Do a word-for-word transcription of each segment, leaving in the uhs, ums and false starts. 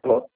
Alô?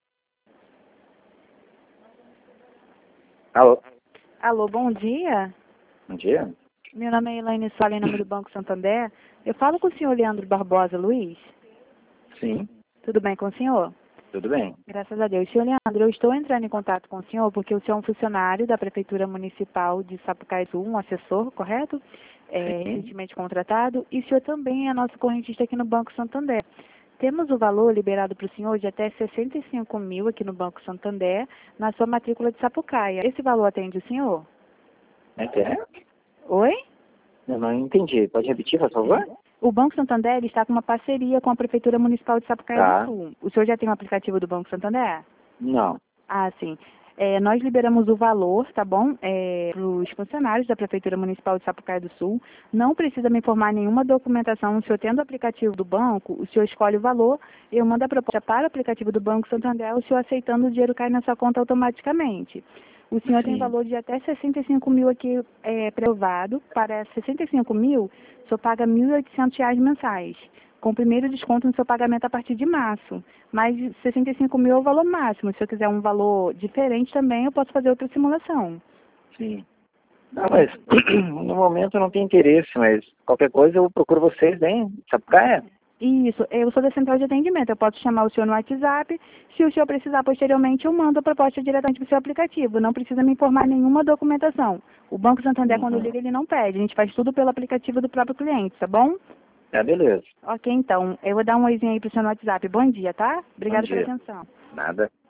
Alô? Alô, bom dia. Bom dia. Meu nome é Elaine Sola, em nome do Banco Santander. Eu falo com o senhor Leandro Barbosa Luiz. Sim, Tudo bem com o senhor? tudo bem. Graças a Deus. Senhor Leandro, eu estou entrando em contato com o senhor porque o senhor é um funcionário da Prefeitura Municipal de Sapucaí Sul, um assessor, correto? É, Sim. recentemente contratado. E o senhor também é nosso correntista aqui no Banco Santander. Temos o valor liberado para o senhor de até sessenta e cinco mil aqui no Banco Santander, na sua matrícula de Sapucaia. Esse valor atende o senhor? É que é? Oi? Eu não entendi. Pode repetir, por favor? O Banco Santander ele está com uma parceria com a Prefeitura Municipal de Sapucaí Tá. do Sul. O senhor já tem um aplicativo do Banco Santander? Não. Ah, sim. É, nós liberamos o valor, tá bom? É, para os funcionários da Prefeitura Municipal de Sapucaí do Sul. Não precisa me informar nenhuma documentação. O senhor tendo o aplicativo do banco, o senhor escolhe o valor, eu mando a proposta para o aplicativo do Banco Santander, o senhor aceitando, o dinheiro cai na sua conta automaticamente. O senhor tem Sim. valor de até sessenta e cinco mil aqui é, provado. Para sessenta e cinco mil, o senhor paga mil e oitocentos reais mensais, com o primeiro desconto no seu pagamento a partir de março. Mas sessenta e cinco mil é o valor máximo. Se eu quiser um valor diferente também, eu posso fazer outra simulação. Sim. Não, mas no momento eu não tenho interesse, mas qualquer coisa eu procuro vocês, hein? Sapucaia? Isso, eu sou da central de atendimento. Eu posso chamar o senhor no WhatsApp. Se o senhor precisar posteriormente, eu mando a proposta diretamente para o seu aplicativo. Não precisa me informar nenhuma documentação. O Banco Santander, quando Uhum. liga, ele não pede. A gente faz tudo pelo aplicativo do próprio cliente, tá bom? É, beleza. Ok, então. Eu vou dar um oizinho aí para o senhor no WhatsApp. Bom dia, tá? Bom Obrigada pela dia. atenção. Nada.